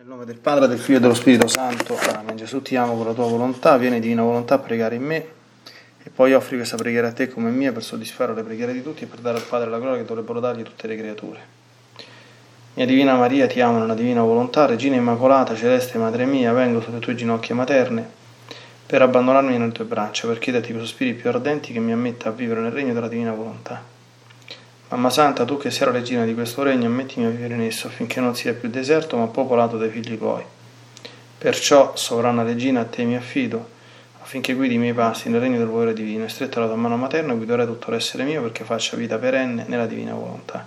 Nel nome del Padre, del Figlio e dello Spirito Santo. Amen. Gesù, ti amo con la tua volontà, vieni divina volontà a pregare in me e poi offri questa preghiera a te come mia per soddisfare le preghiere di tutti e per dare al Padre la gloria che dovrebbero dargli tutte le creature. Mia Divina Maria, ti amo nella divina volontà, Regina Immacolata, Celeste Madre mia, vengo sulle tue ginocchia materne per abbandonarmi nelle tue braccia, per chiederti con sospiri più ardenti che mi ammetta a vivere nel regno della divina volontà. Mamma Santa, tu che sei la regina di questo regno, ammettimi a vivere in esso, affinché non sia più deserto, ma popolato dai figli tuoi. Perciò, sovrana regina, a te mi affido, affinché guidi i miei passi nel regno del volere divino, e stretta la tua mano materna guiderai tutto l'essere mio, perché faccia vita perenne nella divina volontà.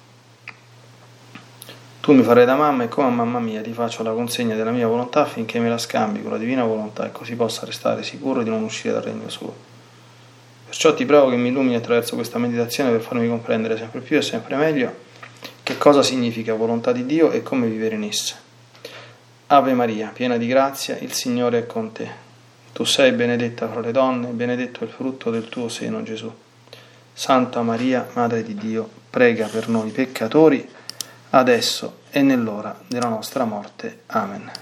Tu mi farai da mamma, e come a mamma mia ti faccio la consegna della mia volontà, affinché me la scambi con la divina volontà, e così possa restare sicuro di non uscire dal regno suo. Perciò ti prego che mi illumini attraverso questa meditazione per farmi comprendere sempre più e sempre meglio che cosa significa volontà di Dio e come vivere in essa. Ave Maria, piena di grazia, il Signore è con te. Tu sei benedetta fra le donne, benedetto è il frutto del tuo seno, Gesù. Santa Maria, Madre di Dio, prega per noi peccatori, adesso e nell'ora della nostra morte. Amen.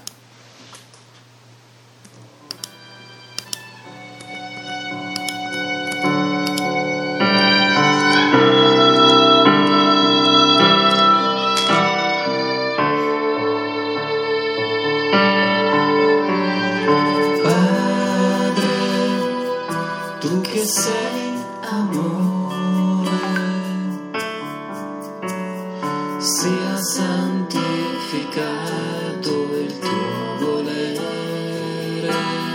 Tu che sei amore, sia santificato il tuo volere,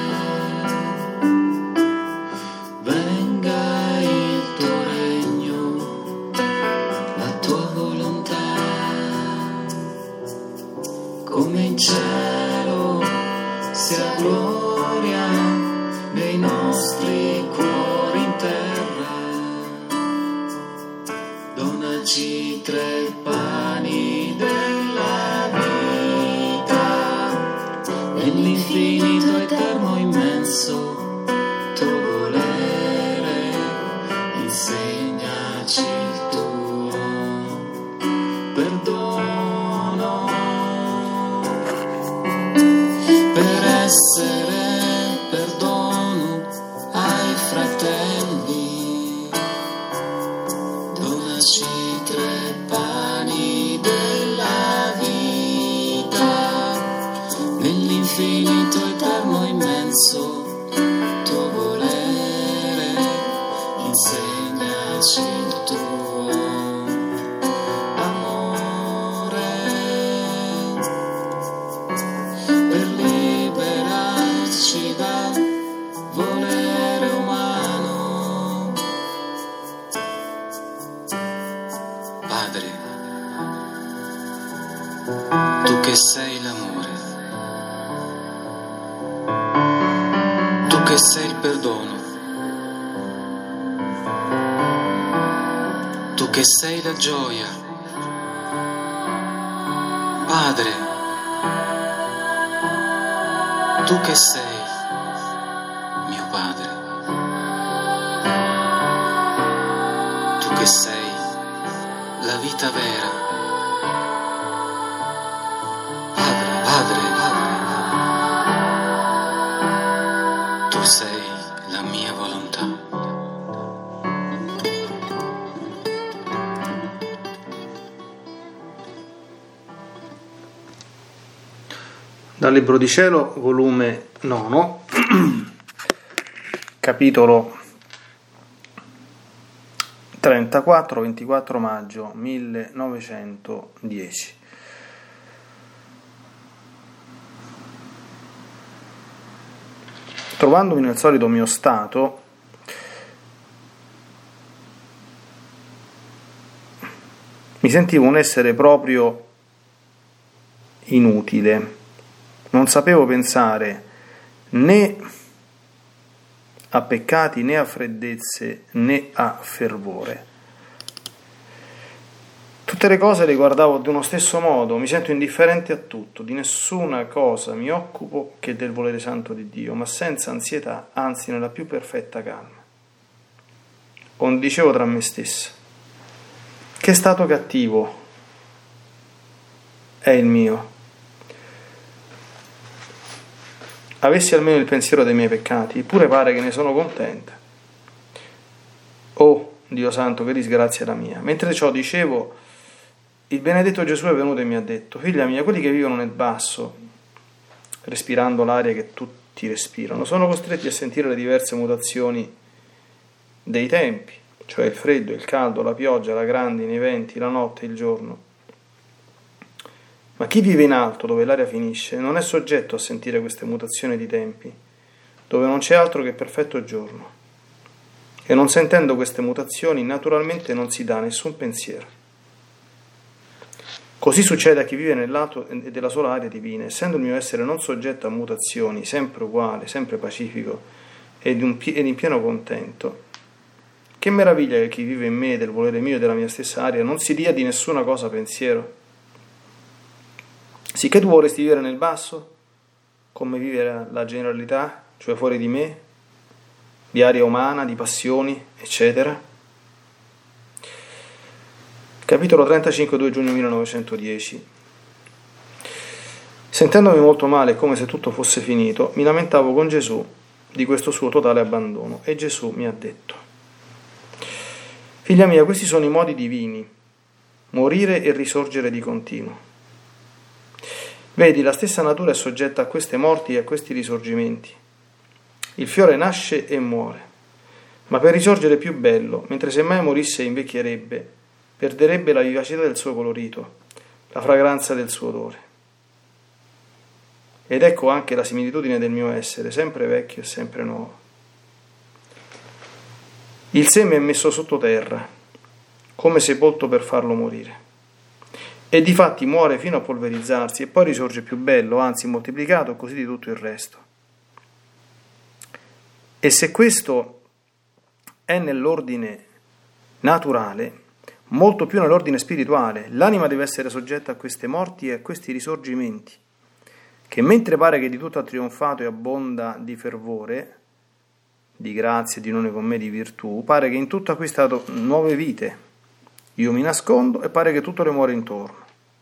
venga il tuo regno, la tua volontà, come in cielo sia gloria nei nostri cuori in terra. Donaci 3 pani della vita, nell'infinito eterno immenso tuo volere, insegnaci il tuo perdono, per essere fratelli. Donaci 3 pani della vita, nell'infinito eterno immenso tuo volere, insegnaci il tuo amore, per liberarci dal volere umano. Padre, tu che sei l'amore, tu che sei il perdono, tu che sei la gioia, Padre, tu che sei mio Padre, tu che sei la vita vera, Padre, Padre, tu sei la mia volontà. Dal Libro di Cielo, volume 9, capitolo 34, 24 maggio 1910. Trovandomi nel solito mio stato, mi sentivo un essere proprio inutile. Non sapevo pensare né a peccati, né a freddezze, né a fervore. Tutte le cose le guardavo di uno stesso modo, mi sento indifferente a tutto, di nessuna cosa mi occupo che del volere santo di Dio, ma senza ansietà, anzi nella più perfetta calma. O dicevo tra me stessa, che stato cattivo è il mio. avessi almeno il pensiero dei miei peccati, eppure pare che ne sono contenta. Oh, Dio santo, che disgrazia la mia. Mentre ciò dicevo, il benedetto Gesù è venuto e mi ha detto: figlia mia, quelli che vivono nel basso, respirando l'aria che tutti respirano, sono costretti a sentire le diverse mutazioni dei tempi, cioè il freddo, il caldo, la pioggia, la grandine, i venti, la notte, il giorno. Ma chi vive in alto, dove l'aria finisce, non è soggetto a sentire queste mutazioni di tempi, dove non c'è altro che perfetto giorno. E non sentendo queste mutazioni, naturalmente non si dà nessun pensiero. Così succede a chi vive nell'alto e della sola aria divina, essendo il mio essere non soggetto a mutazioni, sempre uguale, sempre pacifico ed in pieno contento. Che meraviglia che chi vive in me, del volere mio e della mia stessa aria, non si dia di nessuna cosa pensiero. Sicché tu vorresti vivere nel basso, come vive la generalità, cioè fuori di me, di aria umana, di passioni, eccetera. Capitolo 35, 2 giugno 1910. Sentendomi molto male, come se tutto fosse finito, mi lamentavo con Gesù di questo suo totale abbandono, e Gesù mi ha detto: figlia mia, questi sono i modi divini, morire e risorgere di continuo. Vedi, la stessa natura è soggetta a queste morti e a questi risorgimenti. Il fiore nasce e muore, ma per risorgere più bello, mentre se mai morisse invecchierebbe, perderebbe la vivacità del suo colorito, la fragranza del suo odore. Ed ecco anche la similitudine del mio essere, sempre vecchio e sempre nuovo. Il seme è messo sottoterra, come sepolto per farlo morire. E difatti muore fino a polverizzarsi e poi risorge più bello, anzi moltiplicato, così di tutto il resto. E se questo è nell'ordine naturale, molto più nell'ordine spirituale, l'anima deve essere soggetta a queste morti e a questi risorgimenti, che mentre pare che di tutto ha trionfato e abbonda di fervore, di grazia, di unione con me, di virtù, pare che in tutto ha acquistato nuove vite. Io mi nascondo e pare che tutto le muore intorno.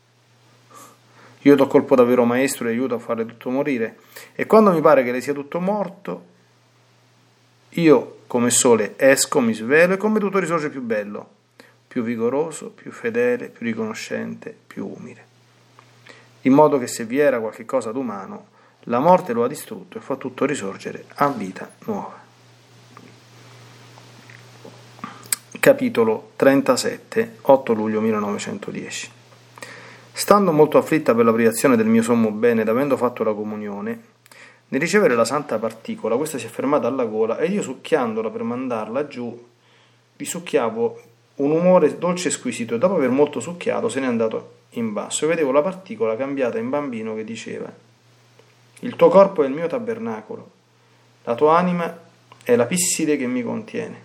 Io do colpo da vero maestro e aiuto a farle tutto morire, e quando mi pare che le sia tutto morto, io come sole esco, mi svelo e come tutto risorge più bello, più vigoroso, più fedele, più riconoscente, più umile. In modo che se vi era qualche cosa d'umano, la morte lo ha distrutto e fa tutto risorgere a vita nuova. Capitolo 37, 8 luglio 1910. Stando molto afflitta per la privazione del mio sommo bene ed avendo fatto la comunione, nel ricevere la santa particola, questa si è fermata alla gola ed io succhiandola per mandarla giù, vi succhiavo un umore dolce e squisito e dopo aver molto succhiato se n'è andato in basso e vedevo la particola cambiata in bambino che diceva: il tuo corpo è il mio tabernacolo, la tua anima è la pisside che mi contiene.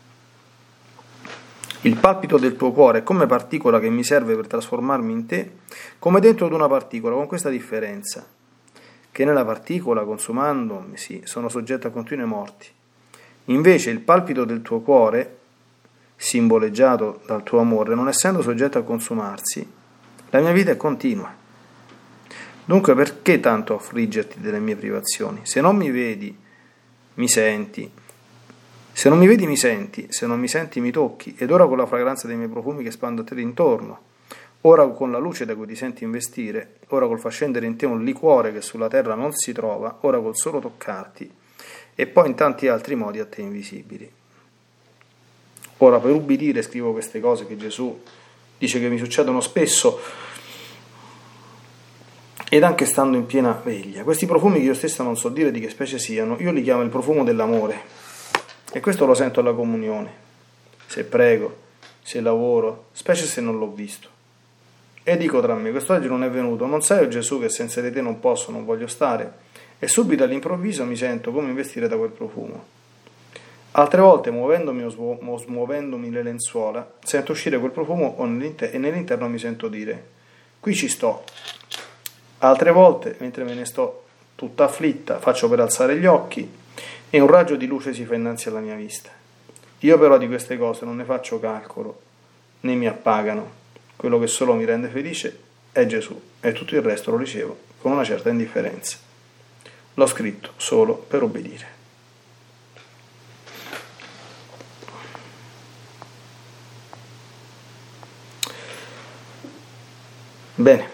Il palpito del tuo cuore è come particola che mi serve per trasformarmi in te, come dentro ad una particola, con questa differenza, che nella particola, consumandomi, sono soggetto a continue morti. Invece il palpito del tuo cuore, simboleggiato dal tuo amore, non essendo soggetto a consumarsi, la mia vita è continua. Dunque perché tanto affliggerti delle mie privazioni? Se non mi vedi, mi senti. Se non mi vedi mi senti, se non mi senti mi tocchi, ed ora con la fragranza dei miei profumi che spando a te d'intorno, ora con la luce da cui ti senti investire, ora col far scendere in te un liquore che sulla terra non si trova, ora col solo toccarti, e poi in tanti altri modi a te invisibili. Ora per ubbidire scrivo queste cose che Gesù dice che mi succedono spesso, ed anche stando in piena veglia. Questi profumi che io stessa non so dire di che specie siano, io li chiamo il profumo dell'amore. E questo lo sento alla comunione, se prego, se lavoro, specie se non l'ho visto. E dico tra me: quest'oggi non è venuto, non sai, o Gesù, che senza di te non posso, non voglio stare? E subito all'improvviso mi sento come investire da quel profumo. Altre volte, muovendomi o smuovendomi le lenzuola, sento uscire quel profumo e nell'interno mi sento dire: qui ci sto. Altre volte, mentre me ne sto tutta afflitta, faccio per alzare gli occhi e un raggio di luce si fa innanzi alla mia vista. Io però di queste cose non ne faccio calcolo, né mi appagano. Quello che solo mi rende felice è Gesù, e tutto il resto lo ricevo con una certa indifferenza. l'ho scritto solo per obbedire. Bene,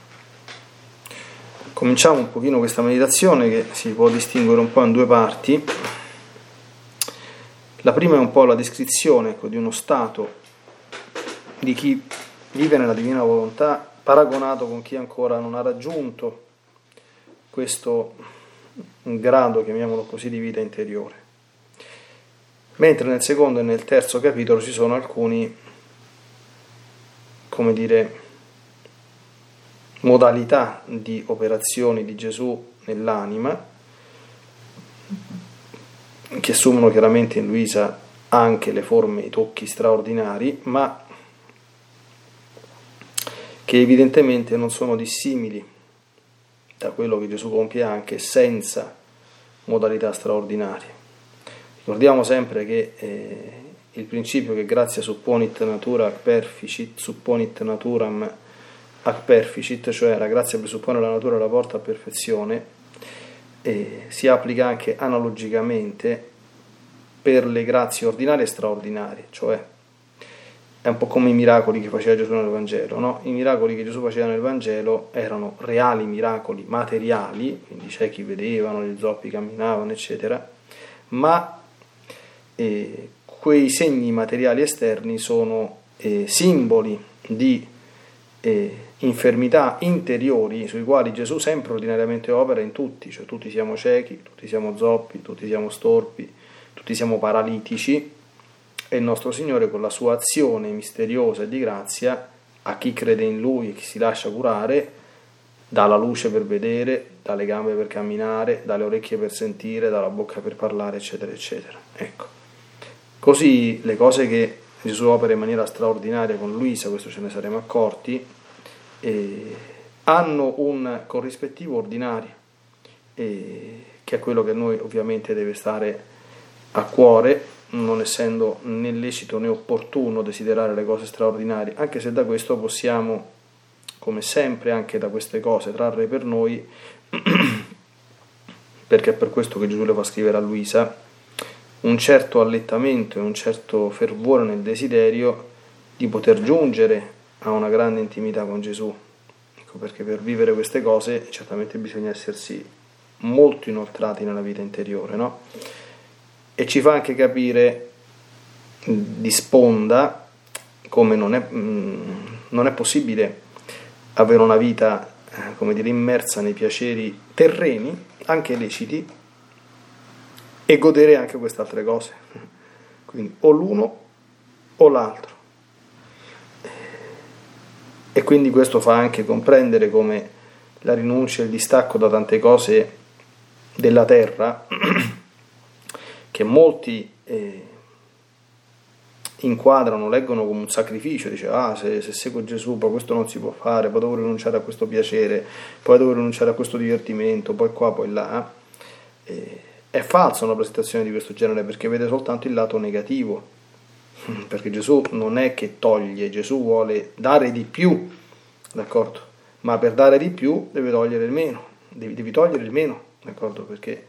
cominciamo un pochino questa meditazione che si può distinguere un po' in due parti. La prima è un po' la descrizione, ecco, di uno stato di chi vive nella divina volontà, paragonato con chi ancora non ha raggiunto questo grado, chiamiamolo così, di vita interiore. Mentre nel secondo e nel terzo capitolo ci sono alcuni, come dire, modalità di operazioni di Gesù nell'anima, che assumono chiaramente in Luisa anche le forme, i tocchi straordinari, ma che evidentemente non sono dissimili da quello che Gesù compie anche senza modalità straordinarie. Ricordiamo sempre che il principio che grazia supponit natura ac perficit, supponit naturam ac perficit, cioè la grazia presuppone la natura e la porta a perfezione, si applica anche analogicamente per le grazie ordinarie e straordinarie, cioè è un po' come i miracoli che faceva Gesù nel Vangelo, no? I miracoli che Gesù faceva nel Vangelo erano reali miracoli materiali, quindi i ciechi vedevano, gli zoppi camminavano, eccetera, ma quei segni materiali esterni sono simboli di infermità interiori sui quali Gesù sempre ordinariamente opera in tutti, cioè tutti siamo ciechi, tutti siamo zoppi, tutti siamo storpi, tutti siamo paralitici, e il nostro Signore con la sua azione misteriosa e di grazia a chi crede in Lui e chi si lascia curare dà la luce per vedere, dà le gambe per camminare, dà le orecchie per sentire, dà la bocca per parlare, eccetera eccetera. Ecco, così le cose che Gesù opera in maniera straordinaria con Luisa, questo ce ne saremo accorti, hanno un corrispettivo ordinario, che è quello che a noi ovviamente deve stare a cuore, non essendo né lecito né opportuno desiderare le cose straordinarie, anche se da questo possiamo, come sempre anche da queste cose, trarre per noi, perché è per questo che Gesù le fa scrivere a Luisa, un certo allettamento e un certo fervore nel desiderio di poter giungere a una grande intimità con Gesù. Ecco, perché per vivere queste cose certamente bisogna essersi molto inoltrati nella vita interiore, no? E ci fa anche capire di sponda come non è possibile avere una vita, come dire, immersa nei piaceri terreni, anche leciti, e godere anche queste altre cose. Quindi o l'uno o l'altro. E quindi questo fa anche comprendere come la rinuncia e il distacco da tante cose della terra che molti inquadrano, leggono come un sacrificio, dice se seguo Gesù poi questo non si può fare, poi devo rinunciare a questo piacere, poi devo rinunciare a questo divertimento, poi qua, poi là. È falsa una presentazione di questo genere, perché vede soltanto il lato negativo, perché Gesù non è che toglie, Gesù vuole dare di più, d'accordo? Ma per dare di più deve togliere il meno, devi togliere il meno, d'accordo? Perché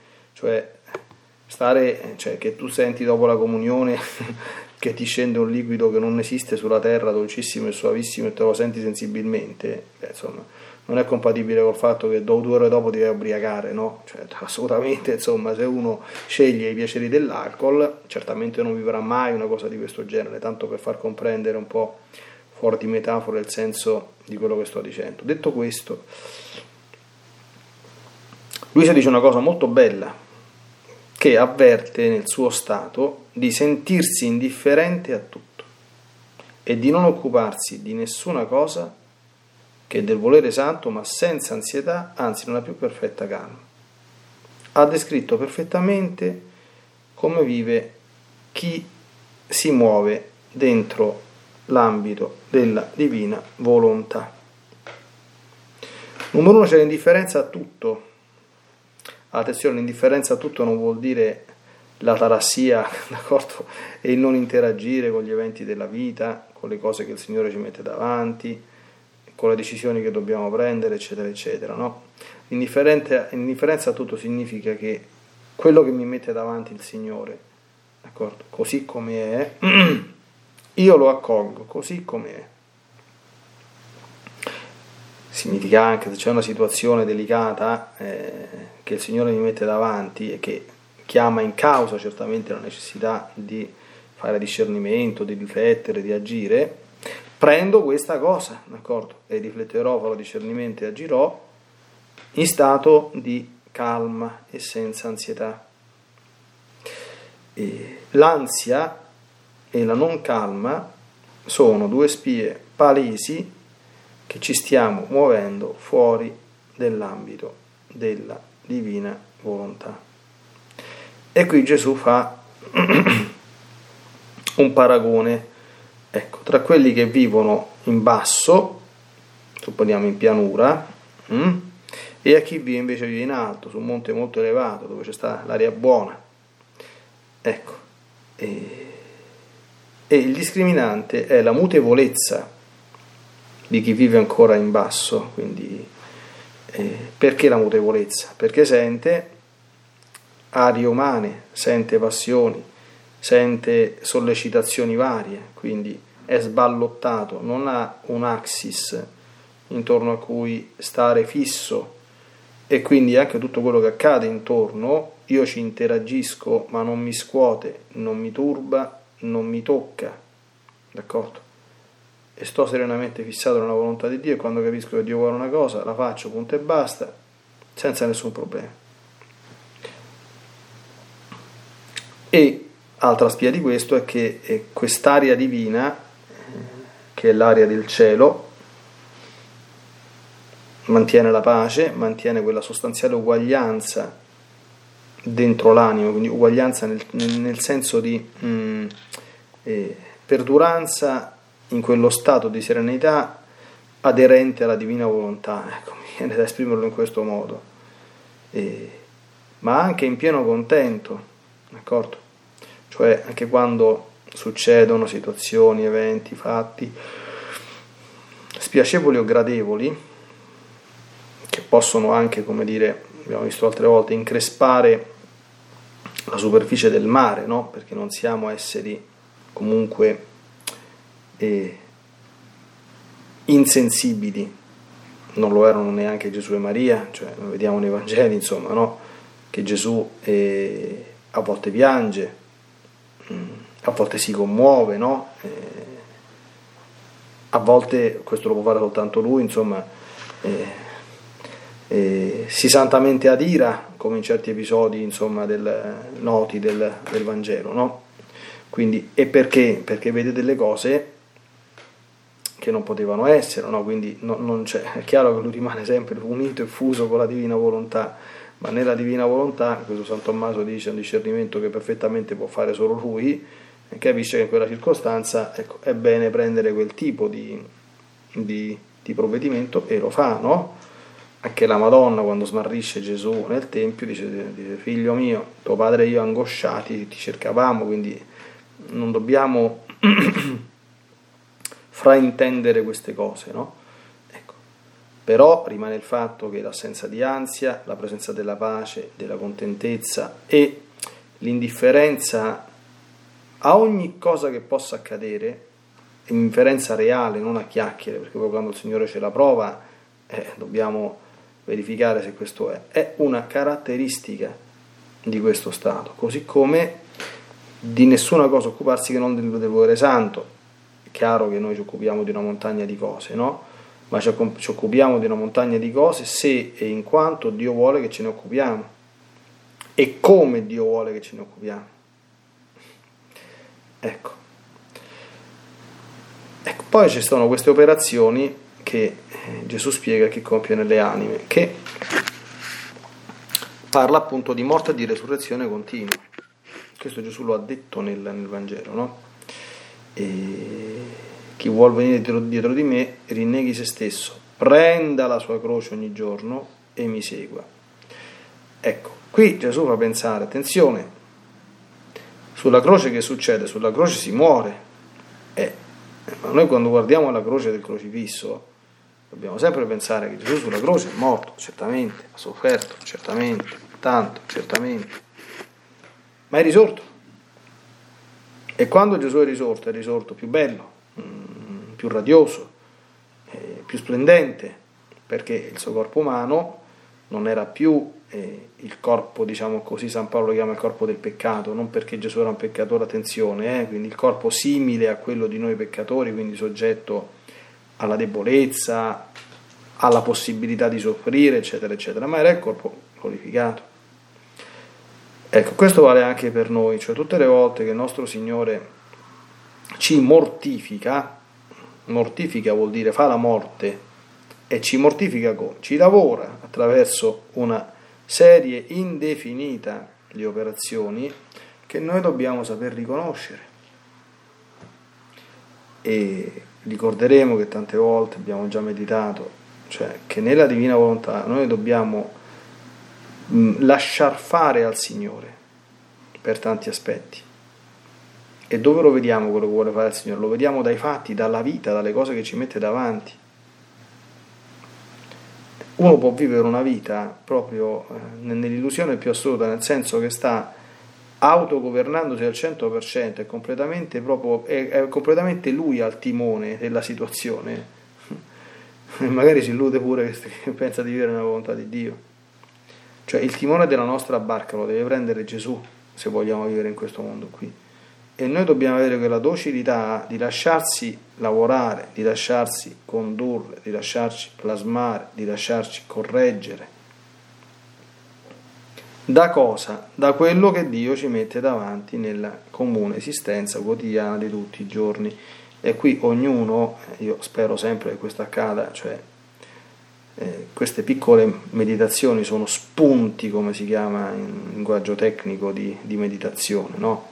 cioè che tu senti dopo la comunione che ti scende un liquido che non esiste sulla terra, dolcissimo e suavissimo, e te lo senti sensibilmente, insomma, non è compatibile col fatto che 2 ore dopo ti devi ubriacare, no? Cioè, assolutamente, insomma, se uno sceglie i piaceri dell'alcol, certamente non vivrà mai una cosa di questo genere, tanto per far comprendere un po' fuori di metafora il senso di quello che sto dicendo. Detto questo, Luisa dice una cosa molto bella, che avverte nel suo stato di sentirsi indifferente a tutto e di non occuparsi di nessuna cosa che del volere santo, ma senza ansietà, anzi nella più perfetta calma. Ha descritto perfettamente come vive chi si muove dentro l'ambito della divina volontà. Numero 1, c'è l'indifferenza a tutto. Attenzione, l'indifferenza a tutto non vuol dire la tarassia, d'accordo? E il non interagire con gli eventi della vita, con le cose che il Signore ci mette davanti, con le decisioni che dobbiamo prendere, eccetera, eccetera, no? L'indifferenza a tutto significa che quello che mi mette davanti il Signore, d'accordo? Così come è, io lo accolgo così come è. Significa anche, se c'è una situazione delicata che il Signore mi mette davanti e che chiama in causa certamente la necessità di fare discernimento, di riflettere, di agire, prendo questa cosa, d'accordo? E rifletterò, farò discernimento e agirò in stato di calma e senza ansietà. E l'ansia e la non calma sono due spie palesi che ci stiamo muovendo fuori dell'ambito della divina volontà. E qui Gesù fa un paragone, ecco, tra quelli che vivono in basso, supponiamo in pianura, e a chi vive invece in alto, su un monte molto elevato, dove c'è sta l'aria buona. Ecco, e il discriminante è la mutevolezza di chi vive ancora in basso. Quindi perché la mutevolezza? Perché sente arie umane, sente passioni, sente sollecitazioni varie, quindi è sballottato, non ha un axis intorno a cui stare fisso, e quindi anche tutto quello che accade intorno io ci interagisco, ma non mi scuote, non mi turba, non mi tocca, d'accordo? E sto serenamente fissato nella volontà di Dio, e quando capisco che Dio vuole una cosa la faccio, punto e basta, senza nessun problema. E altra spia di questo è che quest'aria divina, che è l'aria del cielo, mantiene la pace, mantiene quella sostanziale uguaglianza dentro l'animo, quindi uguaglianza nel senso di perduranza in quello stato di serenità aderente alla divina volontà. Ecco, mi viene da esprimerlo in questo modo, ma anche in pieno contento, d'accordo? Cioè anche quando succedono situazioni, eventi, fatti spiacevoli o gradevoli, che possono anche, come dire, abbiamo visto altre volte, increspare la superficie del mare, no? Perché non siamo esseri comunque insensibili, non lo erano neanche Gesù e Maria, cioè lo vediamo nei Vangeli, insomma, no? Che Gesù a volte piange, a volte si commuove, no? A volte, questo lo può fare soltanto lui, insomma, si santamente adira, come in certi episodi, insomma, noti del Vangelo, no? Quindi, e perché? Perché vede delle cose che non potevano essere, no? Quindi non c'è, è chiaro che lui rimane sempre unito e fuso con la divina volontà, ma nella divina volontà, questo San Tommaso dice, è un discernimento che perfettamente può fare solo lui, e capisce che in quella circostanza, ecco, è bene prendere quel tipo di provvedimento, e lo fa, no? Anche la Madonna, quando smarrisce Gesù nel Tempio, dice figlio mio, tuo padre e io angosciati ti cercavamo, quindi non dobbiamo fraintendere queste cose, no? Ecco. Però rimane il fatto che l'assenza di ansia, la presenza della pace, della contentezza e l'indifferenza a ogni cosa che possa accadere, indifferenza reale, non a chiacchiere, perché poi quando il Signore ce la prova dobbiamo verificare se questo è una caratteristica di questo stato, così come di nessuna cosa occuparsi che non del volere santo. È chiaro che noi ci occupiamo di una montagna di cose, no? Ma ci occupiamo di una montagna di cose se e in quanto Dio vuole che ce ne occupiamo, e come Dio vuole che ce ne occupiamo. Ecco, poi ci sono queste operazioni che Gesù spiega che compie nelle anime, che parla appunto di morte e di resurrezione continua. Questo Gesù lo ha detto nel Vangelo, no? E chi vuol venire dietro di me rinneghi se stesso, prenda la sua croce ogni giorno e mi segua. Ecco, qui Gesù fa pensare, attenzione, sulla croce che succede? Sulla croce si muore, ma noi quando guardiamo la croce del crocifisso Dobbiamo sempre pensare che Gesù sulla croce è morto, certamente, ha sofferto, certamente, tanto, certamente, ma è risorto. E quando Gesù è risorto più bello, più radioso, più splendente, perché il suo corpo umano non era più il corpo, diciamo così, San Paolo lo chiama il corpo del peccato, non perché Gesù era un peccatore, attenzione, quindi il corpo simile a quello di noi peccatori, quindi soggetto alla debolezza, alla possibilità di soffrire, eccetera, eccetera, ma era il corpo glorificato. Ecco, questo vale anche per noi, cioè tutte le volte che il nostro Signore ci mortifica vuol dire fa la morte, e ci mortifica ci lavora attraverso una serie indefinita di operazioni che noi dobbiamo saper riconoscere. E ricorderemo che tante volte abbiamo già meditato, cioè che nella divina volontà noi dobbiamo lasciar fare al Signore per tanti aspetti. E dove lo vediamo quello che vuole fare il Signore? Lo vediamo dai fatti, dalla vita, dalle cose che ci mette davanti. Uno può vivere una vita proprio nell'illusione più assoluta, nel senso che sta autogovernandosi al 100%, è completamente lui al timone della situazione, e magari si illude pure che pensa di vivere nella volontà di Dio. Cioè il timone della nostra barca lo deve prendere Gesù se vogliamo vivere in questo mondo qui, e noi dobbiamo avere quella docilità di lasciarsi lavorare, di lasciarsi condurre, di lasciarci plasmare, di lasciarci correggere. Da cosa? Da quello che Dio ci mette davanti nella comune esistenza quotidiana di tutti i giorni. E qui ognuno, io spero sempre che questo accada, cioè queste piccole meditazioni sono spunti, come si chiama in linguaggio tecnico di meditazione, no?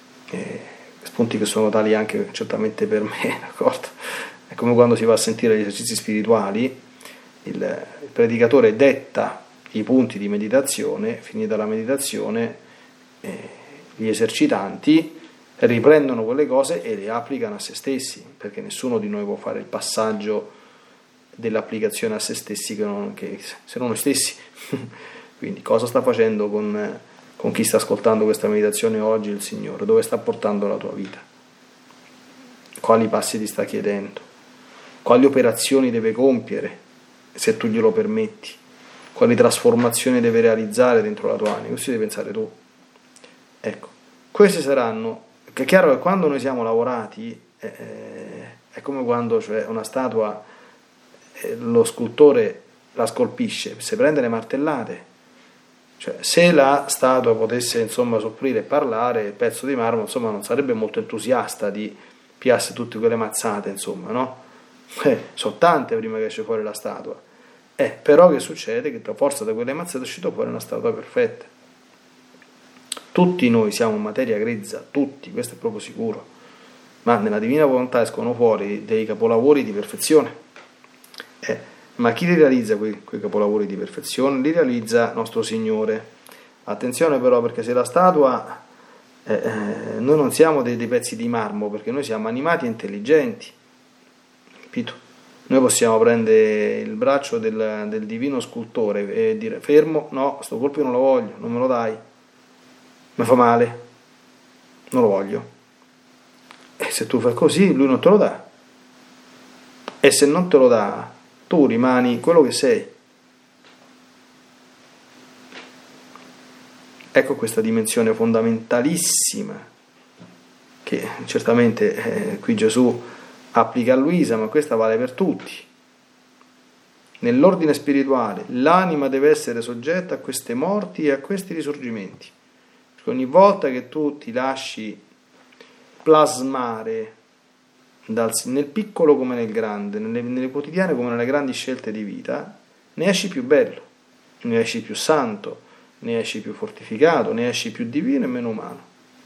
Spunti che sono tali anche certamente per me, d'accordo? È come quando si va a sentire gli esercizi spirituali, il predicatore detta i punti di meditazione, finita la meditazione gli esercitanti riprendono quelle cose e le applicano a se stessi, perché nessuno di noi può fare il passaggio dell'applicazione a se stessi se non noi stessi. Quindi cosa sta facendo con chi sta ascoltando questa meditazione oggi il Signore? Dove sta portando la tua vita? Quali passi ti sta chiedendo? Quali operazioni deve compiere, se tu glielo permetti? Quali trasformazioni deve realizzare dentro la tua anima? Questo devi pensare tu. Ecco, questi saranno... È chiaro che quando noi siamo lavorati, è come quando, cioè, una statua, lo scultore la scolpisce, se prende le martellate. Cioè, se la statua potesse, insomma, soffrire e parlare, il pezzo di marmo, insomma, non sarebbe molto entusiasta di piasse tutte quelle mazzate, insomma, no? Sono tante prima che esce fuori la statua. Però che succede? Che a forza di quelle mazzate è uscito fuori una statua perfetta. Tutti noi siamo materia grezza, tutti, questo è proprio sicuro, ma nella divina volontà escono fuori dei capolavori di perfezione. Ma chi li realizza quei capolavori di perfezione? Li realizza nostro Signore. Attenzione però, perché se la statua, noi non siamo dei pezzi di marmo, perché noi siamo animati e intelligenti, capito? Noi possiamo prendere il braccio del divino scultore e dire: fermo, no, sto colpo io non lo voglio, non me lo dai, mi fa male, non lo voglio. E se tu fai così, lui non te lo dà, e se non te lo dà, tu rimani quello che sei. Ecco questa dimensione fondamentalissima che certamente qui Gesù applica a Luisa, ma questa vale per tutti. Nell'ordine spirituale l'anima deve essere soggetta a queste morti e a questi risorgimenti. Perché ogni volta che tu ti lasci plasmare nel piccolo come nel grande, nelle quotidiane come nelle grandi scelte di vita, ne esci più bello, ne esci più santo, ne esci più fortificato, ne esci più divino e meno umano.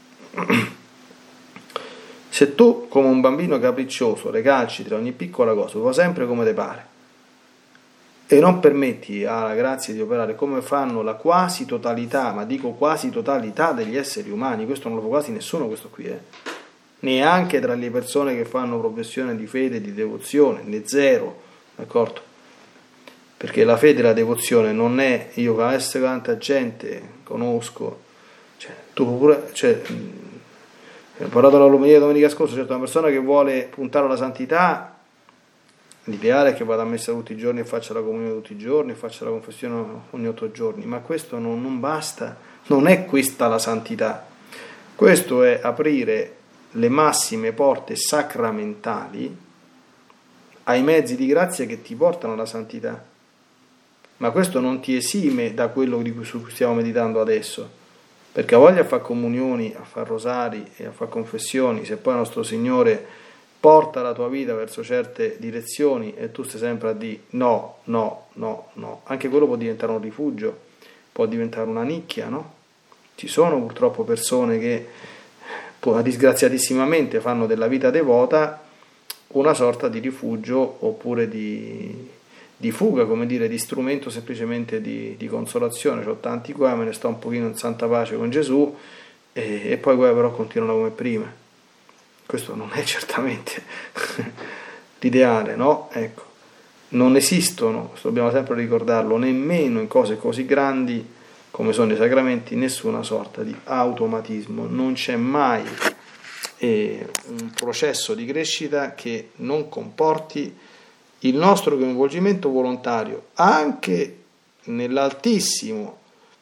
Se tu, come un bambino capriccioso, recalcitri ogni piccola cosa, fa sempre come te pare, e non permetti alla grazia di operare come fanno la quasi totalità, ma dico quasi totalità degli esseri umani, questo non lo fa quasi nessuno, questo qui, neanche tra le persone che fanno professione di fede e di devozione, né zero, d'accordo? Perché la fede e la devozione non è io conosco tanta gente, conosco, cioè, tu pure, cioè, ho parlato all'omelia domenica scorsa, certo, una persona che vuole puntare alla santità, l'ideale è che vada a messa tutti i giorni e faccia la comunione tutti i giorni, e faccia la confessione ogni 8 giorni, ma questo non basta, non è questa la santità, questo è aprire le massime porte sacramentali ai mezzi di grazia che ti portano alla santità. Ma questo non ti esime da quello su cui stiamo meditando adesso, perché a voglia a fare comunioni, a fare rosari e a fare confessioni, se poi nostro Signore porta la tua vita verso certe direzioni e tu stai sempre a dire no, anche quello può diventare un rifugio, può diventare una nicchia, no? Ci sono purtroppo persone che disgraziatissimamente fanno della vita devota una sorta di rifugio oppure di fuga, come dire, di strumento semplicemente di consolazione. C'ho tanti guai, me ne sto un pochino in santa pace con Gesù e poi guai però continuano come prima. Questo non è certamente l'ideale, no? Ecco, non esistono, dobbiamo sempre ricordarlo, nemmeno in cose così grandi come sono i sacramenti, nessuna sorta di automatismo, non c'è mai un processo di crescita che non comporti il nostro coinvolgimento volontario, anche nell'altissimo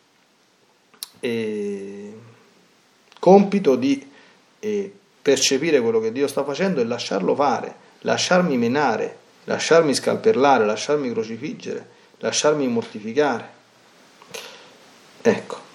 compito di percepire quello che Dio sta facendo e lasciarlo fare, lasciarmi menare, lasciarmi scalpellare, lasciarmi crocifiggere, lasciarmi mortificare. Ecco.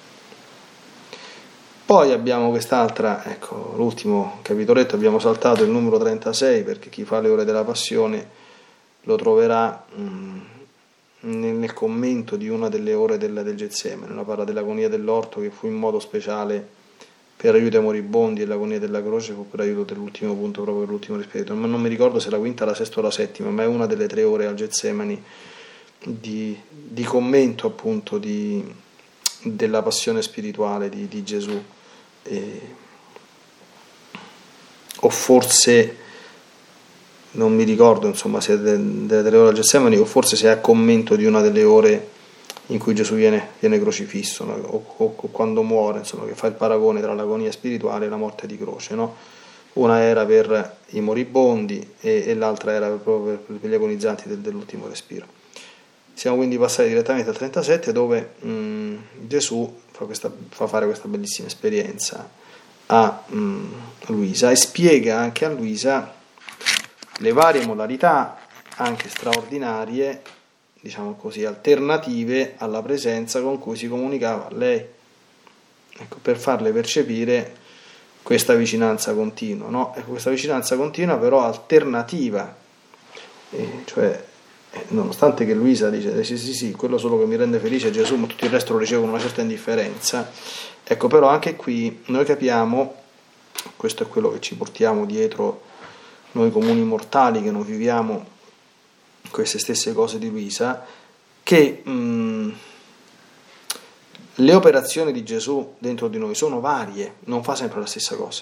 Poi abbiamo quest'altra, ecco, l'ultimo capitoletto, abbiamo saltato il numero 36 perché chi fa le ore della passione lo troverà nel commento di una delle ore del Getsemani, la parla dell'agonia dell'orto che fu in modo speciale per aiuto ai moribondi e l'agonia della croce fu per aiuto dell'ultimo punto, proprio per l'ultimo respiro. Ma non mi ricordo se la quinta, la sesta o la settima, ma è una delle 3 ore al Getsemani di commento appunto della passione spirituale di Gesù. O forse non mi ricordo, insomma, se è delle 3 ore al Getsemani o forse se è a commento di una delle ore in cui Gesù viene crocifisso, no? o quando muore, insomma, che fa il paragone tra l'agonia spirituale e la morte di croce, no? Una era per i moribondi e l'altra era proprio per gli agonizzanti dell'ultimo respiro. Siamo quindi passati direttamente al 37 dove Gesù fa fare questa bellissima esperienza a Luisa e spiega anche a Luisa le varie modalità, anche straordinarie, diciamo così, alternative alla presenza con cui si comunicava a lei, ecco, per farle percepire questa vicinanza continua, no? Ecco, questa vicinanza continua però alternativa, cioè nonostante che Luisa dice sì, quello solo che mi rende felice è Gesù, ma tutto il resto lo ricevo con una certa indifferenza, ecco, però anche qui noi capiamo, questo è quello che ci portiamo dietro noi comuni mortali che non viviamo queste stesse cose di Luisa, che le operazioni di Gesù dentro di noi sono varie, non fa sempre la stessa cosa,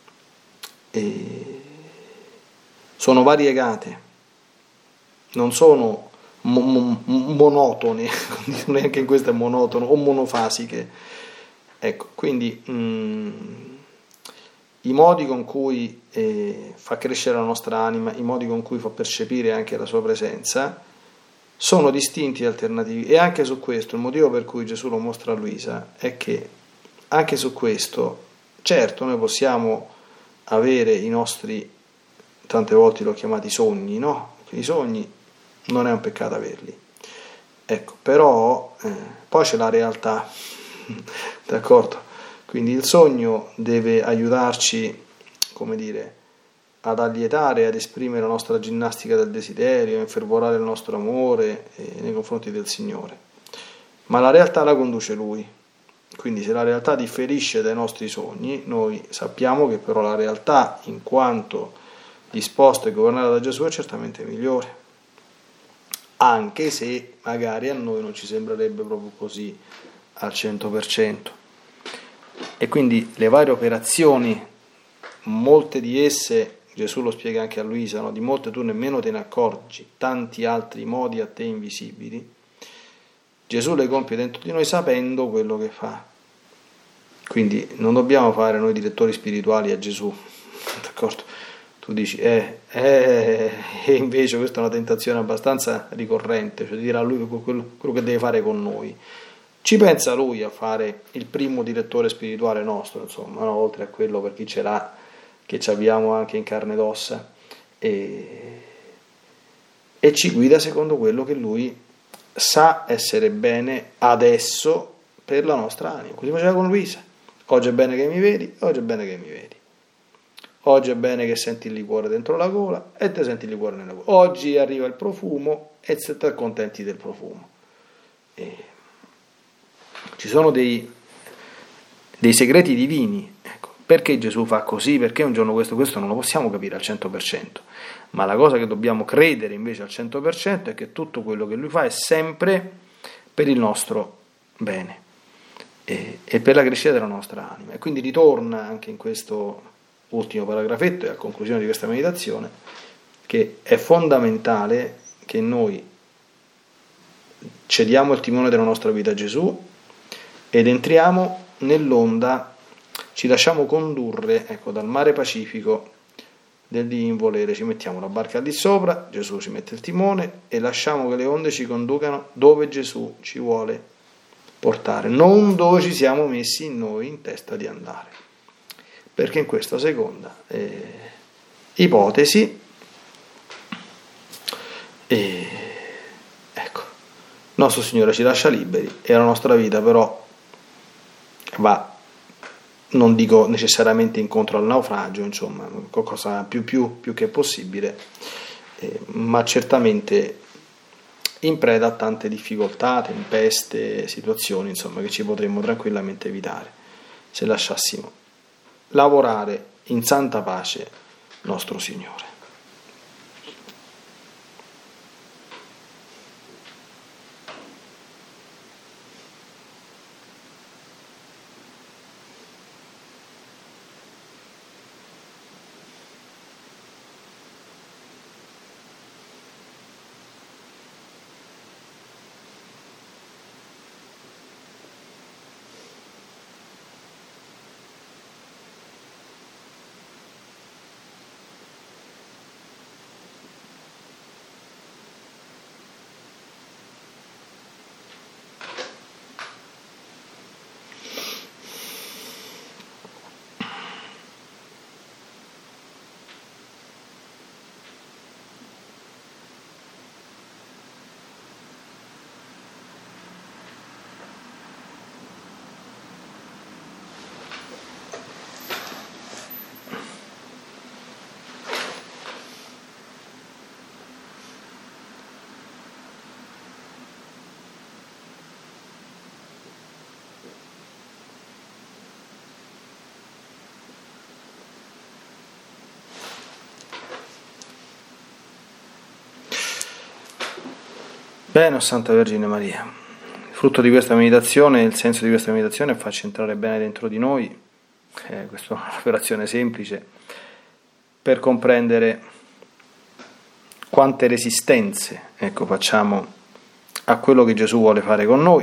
e sono variegate, non sono monotone, neanche in questo è monotono, o monofasiche, ecco, quindi i modi con cui fa crescere la nostra anima, i modi con cui fa percepire anche la sua presenza sono distinti e alternativi, e anche su questo il motivo per cui Gesù lo mostra a Luisa è che anche su questo, certo, noi possiamo avere i nostri, tante volte l'ho chiamati sogni, no? I sogni non è un peccato averli, ecco, però poi c'è la realtà, d'accordo? Quindi il sogno deve aiutarci, come dire, ad allietare, ad esprimere la nostra ginnastica del desiderio, a infervorare il nostro amore nei confronti del Signore. Ma la realtà la conduce Lui. Quindi se la realtà differisce dai nostri sogni, noi sappiamo che però la realtà, in quanto disposta e governata da Gesù, è certamente migliore. Anche se magari a noi non ci sembrerebbe proprio così al 100%. E quindi le varie operazioni, molte di esse Gesù lo spiega anche a Luisa, no? Di molte tu nemmeno te ne accorgi, tanti altri modi a te invisibili. Gesù le compie dentro di noi sapendo quello che fa. Quindi non dobbiamo fare noi direttori spirituali a Gesù, d'accordo? Tu dici, e invece questa è una tentazione abbastanza ricorrente, cioè dire a lui quello che deve fare con noi. Ci pensa lui a fare il primo direttore spirituale nostro, insomma, no? Oltre a quello per chi ce l'ha, che ci abbiamo anche in carne ed ossa, e ci guida secondo quello che lui sa essere bene adesso per la nostra anima. Così faceva con Luisa. Oggi è bene che mi vedi, oggi è bene che mi vedi. Oggi è bene che senti il liquore dentro la gola e te senti il liquore nella gola. Oggi arriva il profumo e te accontenti del profumo. Ci sono dei segreti divini. Ecco, perché Gesù fa così? Perché un giorno questo non lo possiamo capire al 100%. Ma la cosa che dobbiamo credere invece al 100% è che tutto quello che lui fa è sempre per il nostro bene e per la crescita della nostra anima. E quindi ritorna anche in questo ultimo paragrafetto e a conclusione di questa meditazione che è fondamentale che noi cediamo il timone della nostra vita a Gesù ed entriamo nell'onda, ci lasciamo condurre, ecco, dal mare Pacifico del divin volere, ci mettiamo la barca lì sopra, Gesù ci mette il timone e lasciamo che le onde ci conducano dove Gesù ci vuole portare, non dove ci siamo messi noi in testa di andare. Perché in questa seconda ipotesi, ecco, nostro Signore ci lascia liberi e la nostra vita però va, non dico necessariamente incontro al naufragio, insomma, qualcosa più che possibile, ma certamente in preda a tante difficoltà, tempeste, situazioni, insomma, che ci potremmo tranquillamente evitare se lasciassimo lavorare in santa pace nostro Signore. Bene, o Santa Vergine Maria, il frutto di questa meditazione, il senso di questa meditazione è farci entrare bene dentro di noi, questa è un'operazione semplice, per comprendere quante resistenze, ecco, facciamo a quello che Gesù vuole fare con noi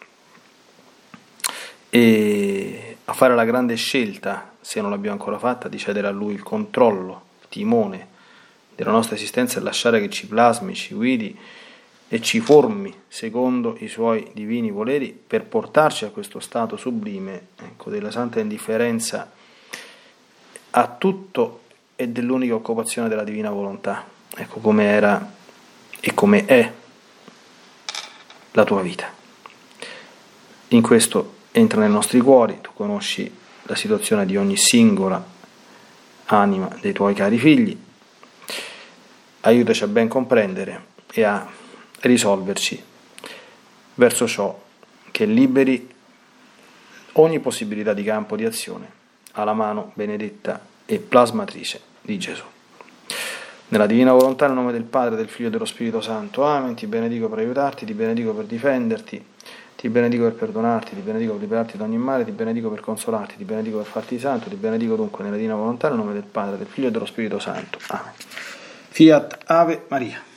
e a fare la grande scelta, se non l'abbiamo ancora fatta, di cedere a Lui il controllo, il timone della nostra esistenza e lasciare che ci plasmi, ci guidi e ci formi secondo i suoi divini voleri per portarci a questo stato sublime, ecco, della santa indifferenza a tutto e dell'unica occupazione della divina volontà, ecco, come era e come è la tua vita. In questo entra nei nostri cuori, tu conosci la situazione di ogni singola anima dei tuoi cari figli, aiutaci a ben comprendere e a risolverci verso ciò che liberi ogni possibilità di campo di azione alla mano benedetta e plasmatrice di Gesù. Nella divina volontà, nel nome del Padre, del Figlio e dello Spirito Santo. Amen. Ti benedico per aiutarti, ti benedico per difenderti, Ti benedico per perdonarti, ti benedico per liberarti da ogni male, ti benedico per consolarti, ti benedico per farti santo, ti benedico dunque nella divina volontà, nel nome del Padre, del Figlio e dello Spirito Santo. Amen. Fiat Ave Maria.